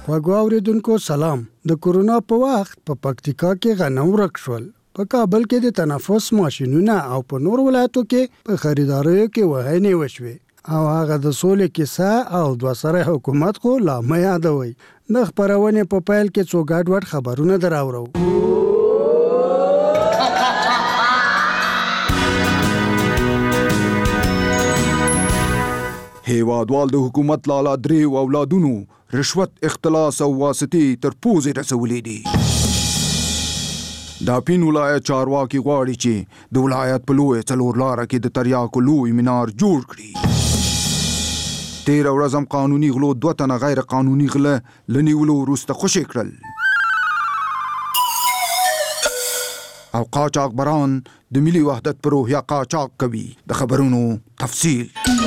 خوږو اوریدونکو سلام. د کورونا په وخت په پکتیکا کې غنم ورک شول. په کابل کې د تنفس ماشینونه او په نور ولایتو کې په خریداریو کې وهنې وشوې او هغه د سولې کیسه او دوه سره حکومت خو لا مې یادوي. د خبرونې په پیل کې څو ګډوډ خبرونه دراوړو. هیوادوال د حکومت لاله دریو اولادونو رشوت، اختلاس او واسطې تر پوزې رسولې دي. د اپین ولایت چارواکي غواړي چې د ولایت په لویه څلور لاره کې د تریاکو لوی مینار جوړ کړي. تېره ورځ هم قانوني غلو 2 تنه غیر قانوني غله له نیولو وروسته خوشي کړل او قاچاقبران د ملي وحدت په روحیه قاچاق کوي. د خبرونو تفصیل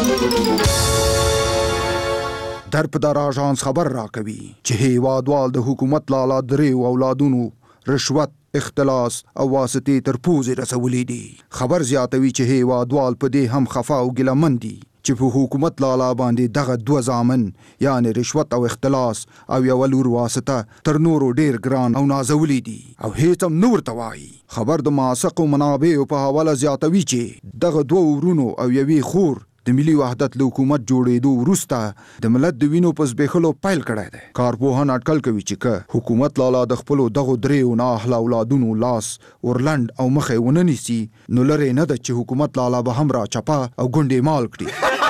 درپدار آژانس خبر راکوي چې هیوادوال د حکومت لاله دریو اولادونو رشوت، اختلاس او واسطې تر پوزې رسولې دي. خبر زیاتوي چې هیوادوال په دې هم خفا او ګیلهمن دي چې په حکومت لاله باندې دغه 2 زامن یعنی رشوت او اختلاس او یو لور واسطه تر نورو ډیر ګران او نازولي دي او هیڅ هم نه ورته وایي. خبر د موثقو منابعو په حواله زیاتوي چې دغه 2 ورونو او یوې خور د ملي وحدت له حکومت جوړېدو وروسته د ملت د وینو په زبېښلو پیل کړی دی. کارپوهان اټکل کوي چې که حکومت لاله د خپلو دغو دریو نااهله اولادونو لاس ورلنډ او مخې ونه نیسي نو لرې نه ده چې حکومت لاله به هم را چپه او ګونډې مال کړي.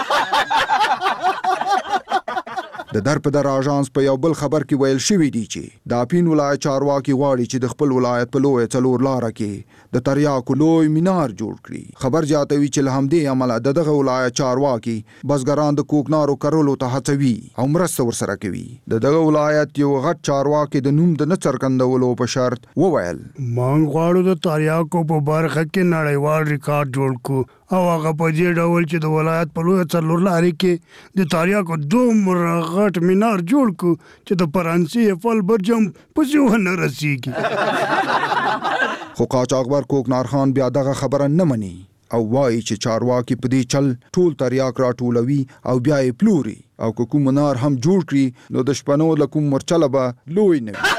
د درپدر آژانس په یو بل خبر کې ویل شوي دي چې د اپین ولایت چارواکي غواړي چې د خپل ولایت په لویه څلور لاره کې د تریاکو لوی مینار جوړ کړي. خبر زیاتوي چې له همدې امله د دغه ولایت چارواکي بزګران د کوکنارو کرلو ته هڅوي او مرسته ورسره کوي. د دغه ولایت یو غټ چارواکي د نوم د نه څرګندولو په شرط وویل موږ غواړو د تریاکو په برخه کې نړیوال ریکارډ جوړ کړو او هغه په دې ډول چې د ولایت په لویه څلور لارې کې د تریاکو دومره غټ مینار جوړ کړو چې د فرانسې ایفل برجم پسې ونه رسیږي. خو قاچاقبر کوکنار خان بیا دغه خبره نه مني او وایي چې چارواکي په دې چل ټول تریاک راټولوي او بیا یې پلوري او که کوم منار هم جوړ کړي نو د شپنو له کوم مرچله به لوی نه وي.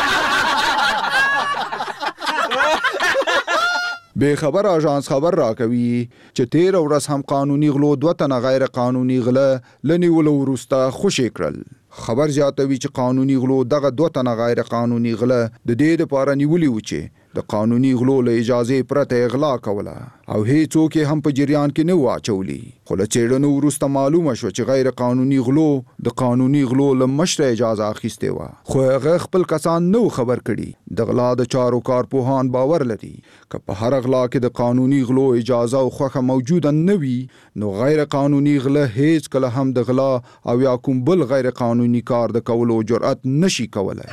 بے خبر آژانس خبر راکوي چې 13 ورځ هم قانوني غلو 2 تنه غیر قانوني غله له نیولو وروسته خوشي کړل. خبر زیاتوي چې قانوني غلو دغه 2 تنه غیر قانوني غله د دې لپاره نیولي و چې د قانوني غلو له اجازې پرته اغلا کوله او هیڅوک هم په جریان کې نه واچولي. خو له څېړنو وروسته معلومه شوه چې غیر قانوني غلو د قانوني غلو له مشره اجازه اخیستې وه خو هغه خپل کسان نه خبر کړي. د غلا د چارو کارپوهان باور لري که په هر غلا کې د قانوني غلو اجازه او خوښه موجوده نه وي نو غیر قانوني غله هیڅ کله هم د غلا او یا کوم بل غیر قانوني کار د کولو جرأت نشي کولای.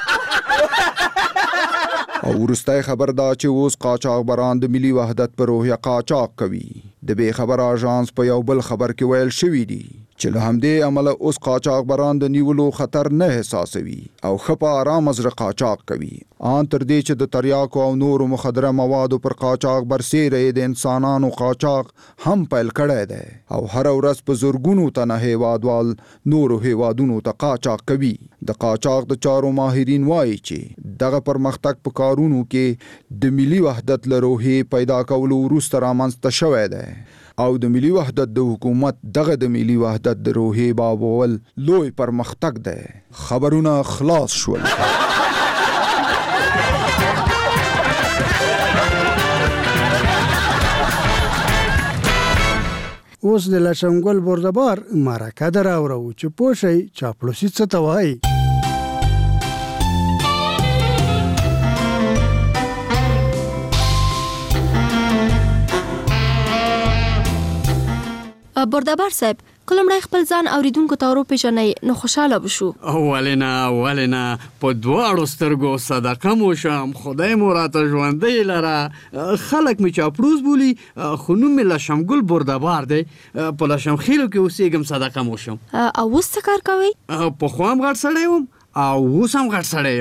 او وروستی خبر دا چې اوس قاچاقبران د ملي وحدت په روحیه قاچاق کوي. د بې خبر آژانس په یو بل خبر کې ویل شوي دي چې له همدې عمله اوس قاچاقبران د نیولو خطر نه احساسوي او ښه په آرام زړه قاچاق کوي. ان تر دې چې د تریاکو او نورو مخدره موادو پر قاچاق برسېره د انسانانو قاچاق هم پیل کړی دی او هر ورځ په زرګونو تنه هیوادوال نورو هیوادونو ته قاچاق کوي. د قاچاق د چارو ماهرین وایي چې دغه پرمختګ په کارونو کې د ملي وحدت له روحیې پیدا کولو وروسته رامنځته شوی دی او د ملي وحدت د حکومت دغه د ملي وحدت د روحیې بابول لوی پرمختګ دی. خبرونه خلاص شول. اوس د لشمګل بردبار مرکه دراوړو چې پوه شئ چاپلوسي څه ته وایي. بردبار صاحب کلمړی خپل ځان اوریدونکو ته ورو پیژنئ نو خوشاله بشو. ولې نه په دواړو سترګو صدقه مو شم، خدای مو راته ژوندی لره. خلک مې چاپړوس بولي خو نوم مې لشمګل بردبار دی. په لشمخیلو کې اوسېږم، صدقه مو شم. او اوس څه کار کوئ؟ پخوا هم غټ سړی وم او اوس هم غټ سړی یم.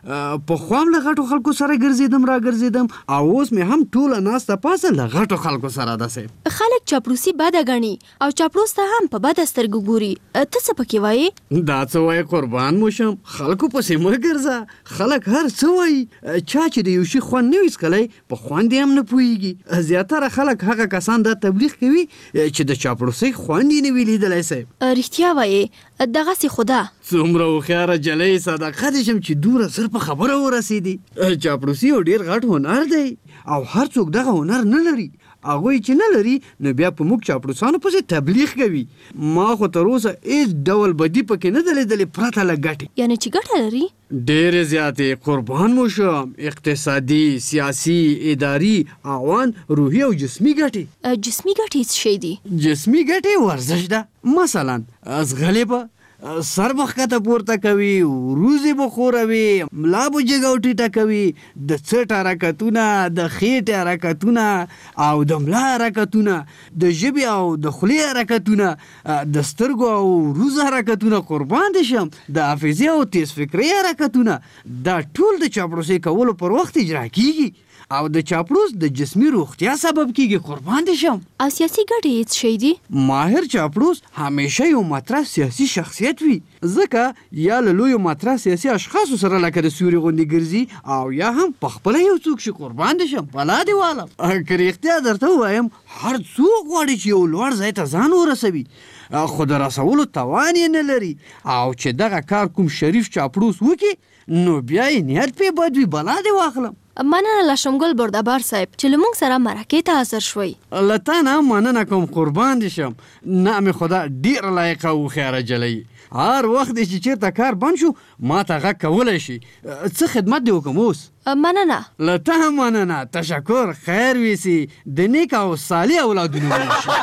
په خوام له غټو خلکو سره ګرځېدم را ګرځېدم او اوس مې هم ټوله ناسته پاسه له غټو خلکو سره ده صاحب. خلک چاپلوسي بده ګڼي او چاپلوس ته هم په بده سترګو ګوري. ته څه پکې وایې؟ دا څه وایې قربان مو شم، خلکو پسې مه ګرځه. خلک هر څه وایي، چا چې د یو شي خوند نه وي څکلی په خوند یې هم نه پوهېږي. زیاتره خلک هغه کسان دا تبلیغ کوي چې د چاپلوسۍ خوند یې نه وي لیدلی صاحب. رښتیا وایې، دغسې خو ده. څومره هوښیاره جلۍ صدقه دې شم چې دومره زر په خبره ورسېدي. چاپلوسي یو ډېر غټ هنر دی او هر څوک دغه هنر نه لري. هغوی چې نه لري نو بیا په موږ چاپلوسانو پسې تبلیغ کوي. ما خو تر اوسه هېڅ ډول بدي پکې نه ده لیدلې پرته له ګټې. یعنې چې ګټه لري؟ ډېرې زیاتې قربان مو شم. اقتصادي، سیاسي، اداري، عوان، روحي او جسمي ګټې. جسمي ګټې څه شی دي؟ جسمي ګټې ورزش ده. مثلا ځغلې به سر به ښکته پورته کوي، وروځې به خوروي، ملا به جګه او ټیټه کوي، د څټ حرکتونه، د خېټې حرکتونه او د ملا حرکتونه، د ژبې او د خولې حرکتونه، د سترګو او وروځو حرکتونه قربان دې شم، د حافظې او تیز فکرۍ حرکتونه، دا ټول د چاپلوسۍ کولو پر وخت اجرا کیږي او د چاپلوس د جسمي روغتیا سبب کیږي قربان دې شم. او سیاسي ګټې هېڅ شی دي؟ ماهر چاپلوس همیشه یو مطرح سیاسي شخصیت وي، ځکه یا له لویو مطرح سیاسي اشخاصو سره لکه د سیوري غوندې ګرځي او یا هم پخپله یو څوک شي قربان دې شم. بلا دې والم. که رښتیا درته ووایم هر څوک غواړي چې یو لوړ ځای ته ځان ورسوي خو د رسولو توان یې نه لري او چې دغه کار کوم شریف چاپلوس وکړي نو بیا یې نیت پې بد وي. بلا دې واخلم. مننه له شمګل بردبار صاحب چې له موږ سره مرکې ته حاضر شوئ. له تا نه مننه کوم قربان دې شم. نعم خدا ډېره لایقه او هوښیاره جلۍ. هر وخت دی چې چېرته کار بند شو ما ته غږ کولی شي. څه خدمت دې وکړم اوس؟ مننه. له تا هم مننه. تشکر. خیر ویسي. د نیک او صالح اولادونه وشي.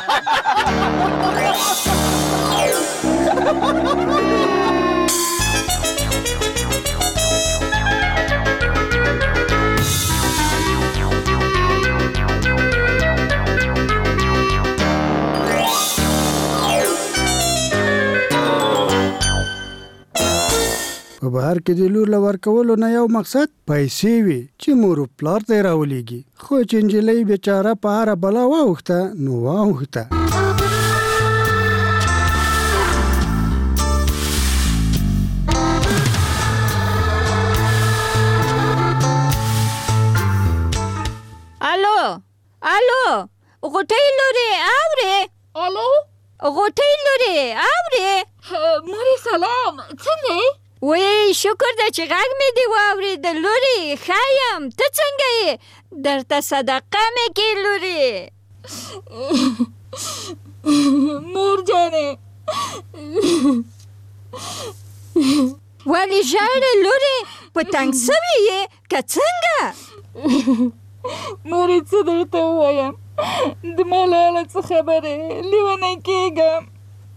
په بهر کې د لور له ورکولو نه یو مقصد پیسې وي چې مور و پلار ته یې راولېږي، خو چې نجلۍ بېچاره په هره بلا واوښته نو واوښته. الو غوټۍ لورې اورې؟ الو غوټۍ لورې اورې؟ مورې سلام، څنګه یې؟ وی شکر ده چې غږ مې دې واورېده لورې. ښه یم، ته څنګه یې؟ درته صدقه مې کې لورې. مور جانې ولې ژاړې لورې؟ په تنګ سوې یې که څنګه؟ مورې څه درته ووایم، د ملاله څه خبرې لیونی کېږم.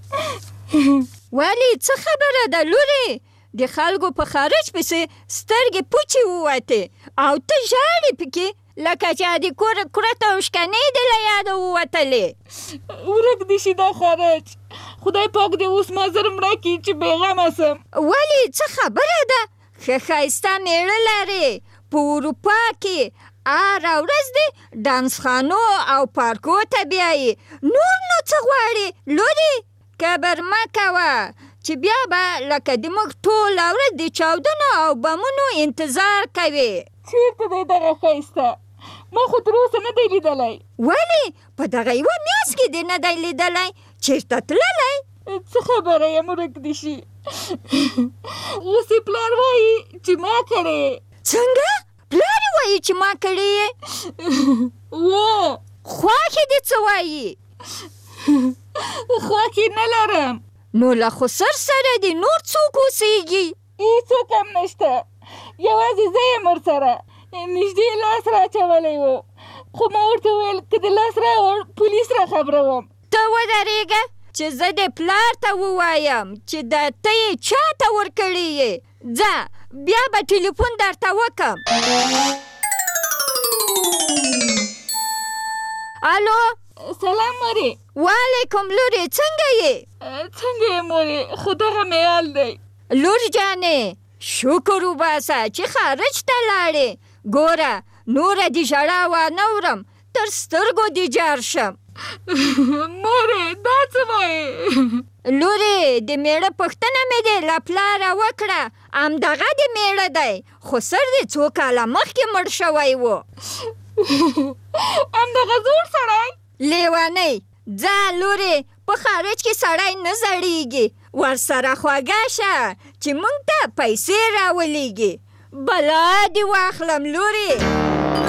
ولې څه خبره ده لورې؟ د خلکو په خارج پسې سترګې پوچې ووتې او ته ژاړې پکې لکه چې د کور کرته او شکنې دې له یاده ووتلې. ورک دې شي دا خارج. خدای پاک دې اوس ما زر مړه کړي چې بېغمه سم. ولې څه خبره ده؟ ښه ښایسته مېړه لرې، په اروپا کې هره ورځ دې ډانسخانو او پارکو ته بیایې، نور نو څه غواړې لورې؟ کبر مه کوه چې بیا به لکه د موږ ټوله ورځ د چاودنو او بمونو انتظار کوې. چېرته دی دغه ښایسته؟ ما خو تر اوسه نه دی لیدلی. ولې؟ په دغه یوه میاشت کې دې نه دی لیدلی؟ چېرته تللی؟ څه خبره یم ورک دې شي. اوس یې پلار وایي چې ما کړې. څنګه؟ پلار یې وایي چې ما کړې یې؟ خواښې دې څه وایي؟ خواښې نه لرم. نو له خسر سره دې نور څوک اوسېږي؟ هېڅوک هم نشته، یوازې زه یم ورسره. نږدې لاس راچولی و خو ما ورته وویل که د لاس راوړ پولیس را خبروم. ته ودرېږه چې زه د پلار ته ووایم چې دا ته یې چا ته ورکړې یې. ځه بیا به ټلیفون درته وکړم. الو سلام مورې. وعلیکم لورې، څنګه یې؟ څنګه یې مورې؟ خو دغه مې حال دی. لور جانې شکر وباسه چې خارج ته لاړې. ګوره نوره دې ژړا وانه ورم، تر سترګو دې جار شم. مورې دا څه وایې؟ لورې د میړه پوښتنه مې دې له پلاره وکړه، همدغه د میړه دی، خو سر دې څو کاله مخکې مړ شوی و. همدغه زوړ سړی؟ لیونۍ ځه لورې، په خارج کې سړی نه زړیږي، ورسره خوږه شه چې موږ ته پیسې راولېږي. بلا دې واخلم لورې.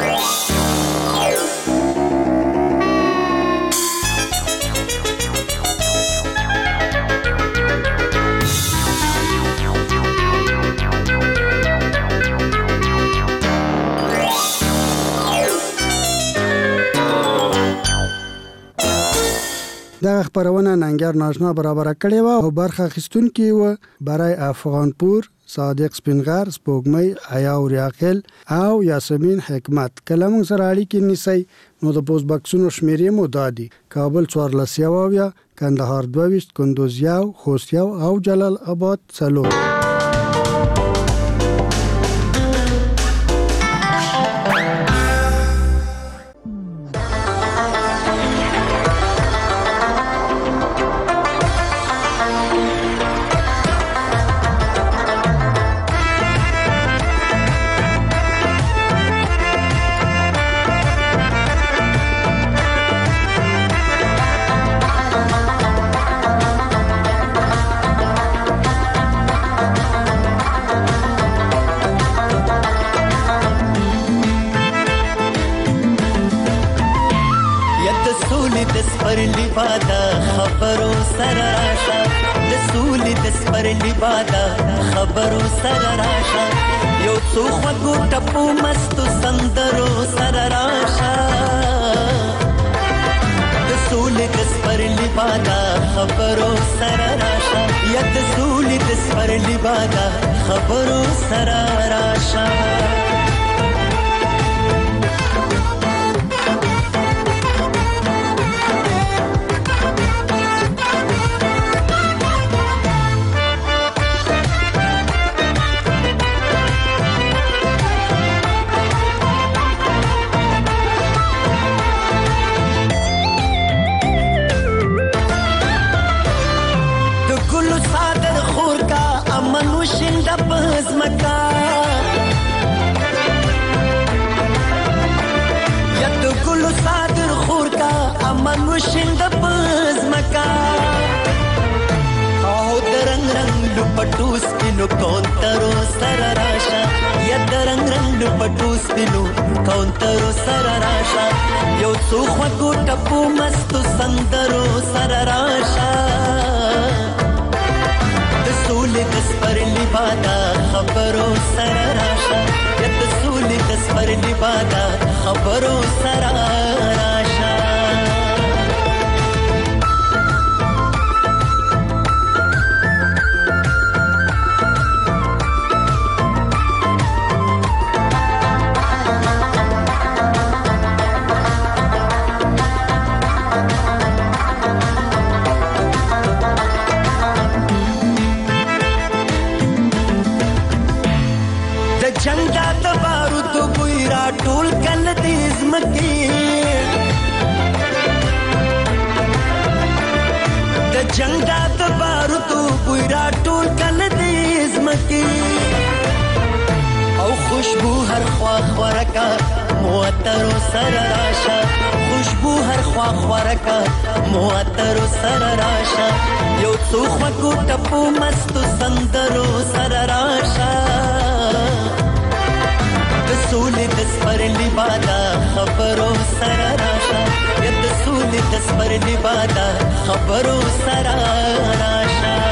دغه خبرونه ننګر ناشنا برابر کړې و او برخه اخیستونکي و برای افغانپور، صادق سپینغر، سپوږمۍ، حیا اوریاخیل او یاسمین حکمت. کله موږ سره اړیکې نیسئ نو د پوسټ بکسونو شمیرې مو دا دي: کابل 14 کندهار 22 کندوز 1 خوست 1 او جلال آباد 4. خبرو سره راشه، یو څو خوږو ټپو مستو سندرو سره راشه. د سولې د سپرلي باده خبرو سره راشه، یا د سولې د سپرلي باده خبرو سره راشه. شند پزمکا او درنګ رنگ لپټوس پینو کونترو سره راشه، یا درنګ رنگ لپټوس پینو کونترو سره راشه. یو څو خوږو ټپو مستو سندرو سره راشه. د سولې د سپرلي باده خبرو سره راشه، یا د سولې د سپرلي باده خبرو سره راشه. جنگ دا د بارودو بوی را ټول کله دې زمکي، او خوشبو هر خوا خورکا موترو سره راشه. خوشبو هر خوا خورکا موترو سره راشه. یو څو خوږو ټپو مستو سندرو سره راشه. د سولې د سپرلي باده خبرو سره راشه، یا د سولې د سپرلي باده خبرو سره راشه.